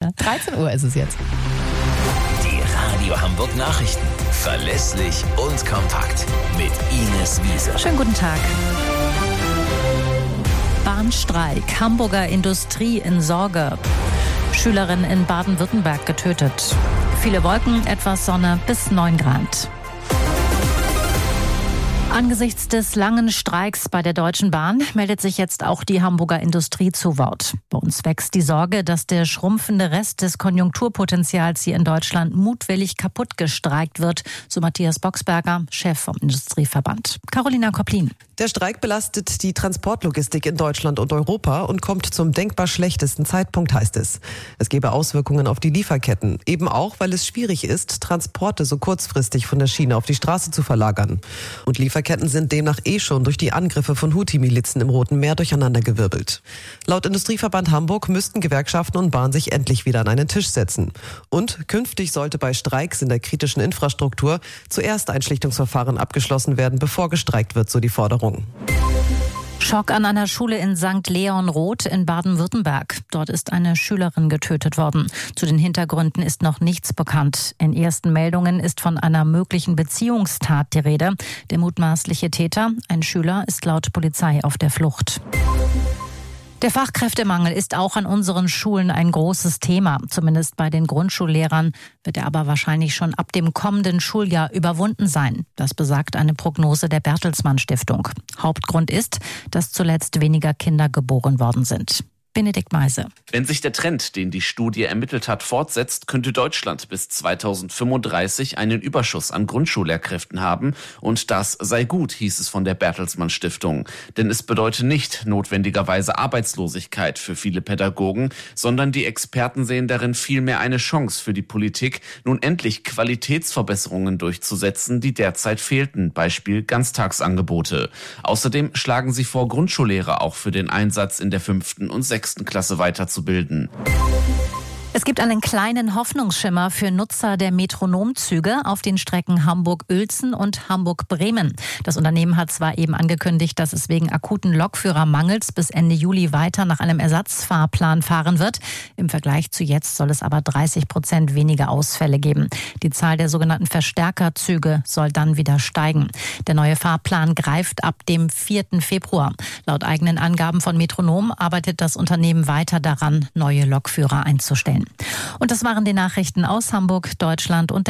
gerne. 13 Uhr ist es jetzt. Die Radio Hamburg Nachrichten. Verlässlich und kompakt. Mit Ines Wiese. Schönen guten Tag. Bahnstreik. Hamburger Industrie in Sorge. Schülerin in Baden-Württemberg getötet. Viele Wolken, etwas Sonne bis 9 Grad. Angesichts des langen Streiks bei der Deutschen Bahn meldet sich jetzt auch die Hamburger Industrie zu Wort. Bei uns wächst die Sorge, dass der schrumpfende Rest des Konjunkturpotenzials hier in Deutschland mutwillig kaputt gestreikt wird, so Matthias Boxberger, Chef vom Industrieverband. Carolina Koplin. Der Streik belastet die Transportlogistik in Deutschland und Europa und kommt zum denkbar schlechtesten Zeitpunkt, heißt es. Es gebe Auswirkungen auf die Lieferketten, eben auch, weil es schwierig ist, Transporte so kurzfristig von der Schiene auf die Straße zu verlagern. Und Lieferketten sind demnach schon durch die Angriffe von Houthi-Milizen im Roten Meer durcheinandergewirbelt. Laut Industrieverband Hamburg müssten Gewerkschaften und Bahn sich endlich wieder an einen Tisch setzen. Und künftig sollte bei Streiks in der kritischen Infrastruktur zuerst ein Schlichtungsverfahren abgeschlossen werden, bevor gestreikt wird, so die Forderung. Schock an einer Schule in St. Leon-Roth in Baden-Württemberg. Dort ist eine Schülerin getötet worden. Zu den Hintergründen ist noch nichts bekannt. In ersten Meldungen ist von einer möglichen Beziehungstat die Rede. Der mutmaßliche Täter, ein Schüler, ist laut Polizei auf der Flucht. Der Fachkräftemangel ist auch an unseren Schulen ein großes Thema. Zumindest bei den Grundschullehrern wird er aber wahrscheinlich schon ab dem kommenden Schuljahr überwunden sein. Das besagt eine Prognose der Bertelsmann Stiftung. Hauptgrund ist, dass zuletzt weniger Kinder geboren worden sind. Benedikt Meise. Wenn sich der Trend, den die Studie ermittelt hat, fortsetzt, könnte Deutschland bis 2035 einen Überschuss an Grundschullehrkräften haben. Und das sei gut, hieß es von der Bertelsmann Stiftung. Denn es bedeutet nicht notwendigerweise Arbeitslosigkeit für viele Pädagogen, sondern die Experten sehen darin vielmehr eine Chance für die Politik, nun endlich Qualitätsverbesserungen durchzusetzen, die derzeit fehlten. Beispiel Ganztagsangebote. Außerdem schlagen sie vor, Grundschullehrer auch für den Einsatz in der 5. und 6. Klasse weiterzubilden. Es gibt einen kleinen Hoffnungsschimmer für Nutzer der Metronomzüge auf den Strecken Hamburg-Uelzen und Hamburg-Bremen. Das Unternehmen hat zwar eben angekündigt, dass es wegen akuten Lokführermangels bis Ende Juli weiter nach einem Ersatzfahrplan fahren wird. Im Vergleich zu jetzt soll es aber 30% weniger Ausfälle geben. Die Zahl der sogenannten Verstärkerzüge soll dann wieder steigen. Der neue Fahrplan greift ab dem 4. Februar. Laut eigenen Angaben von Metronom arbeitet das Unternehmen weiter daran, neue Lokführer einzustellen. Und das waren die Nachrichten aus Hamburg, Deutschland und